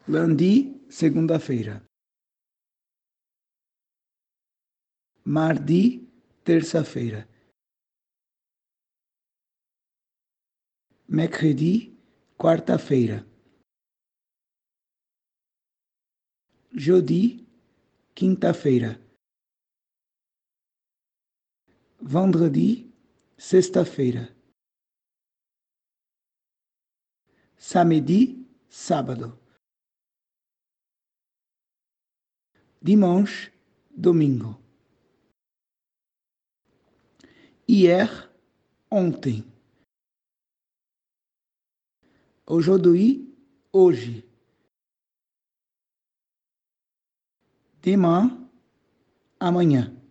Lundi, segunda-feira. Mardi, terça-feira. Mercredi, quarta-feira. Jeudi, quinta-feira. Vendredi, sexta-feira. Samedi, sábado. Dimanche, domingo. Hier, ontem. Aujourd'hui, hoje. Demain, amanhã.